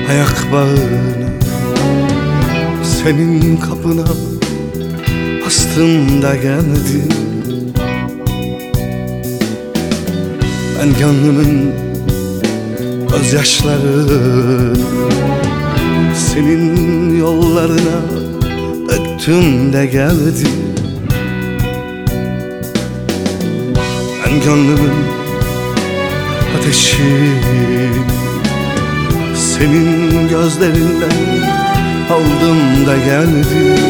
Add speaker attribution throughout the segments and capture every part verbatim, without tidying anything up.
Speaker 1: ayak bağını senin kapına bastım da geldim. Ben gönlümün gözyaşlarını senin yollarına döktüm de geldim. Ben gönlümün ateşini senin gözlerinden aldım da geldim.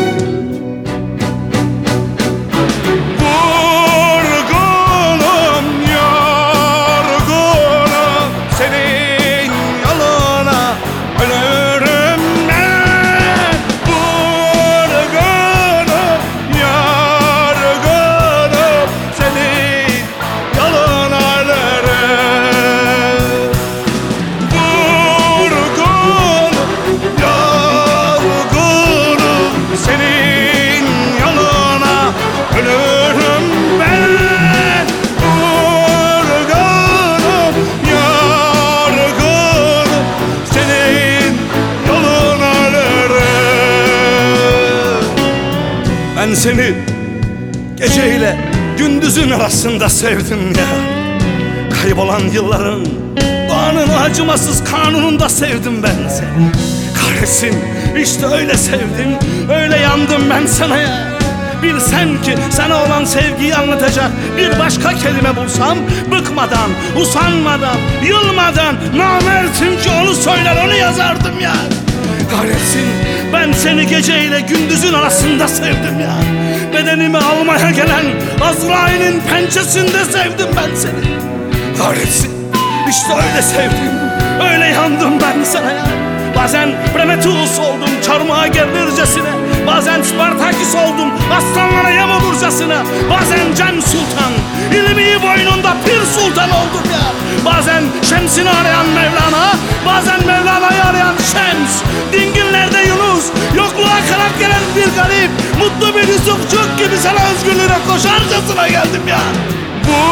Speaker 1: Ben seni geceyle gündüzün arasında sevdim ya. Kaybolan yılların doğanın acımasız kanununda sevdim ben seni. Kahretsin, işte öyle sevdim, öyle yandım ben sana ya. Bilsen ki sana olan sevgiyi anlatacak bir başka kelime bulsam, bıkmadan, usanmadan, yılmadan namertimce onu söyler, onu yazardım ya. Kahretsin, ben seni geceyle gündüzün arasında sevdim ya. Bedenimi almaya gelen Azrail'in pençesinde sevdim ben seni. Kahretsin, işte öyle sevdim, öyle yandım ben sana ya. Bazen Prometheus oldum çarmıha gerilircesine, bazen Spartaküs oldum aslanlara yem olurcasına, bazen Cem Sultan, ilmi boynunda Pir Sultan oldum ya. Bazen Şems'ini arayan Mevlana, bazen Mevlana'yı arayan Şems. Dingillerde Yunus, yokluğa kanat gelen bir garip, mutlu bir Yusufçuk gibi sana özgürlüğüne koşarcasına geldim ya. Bu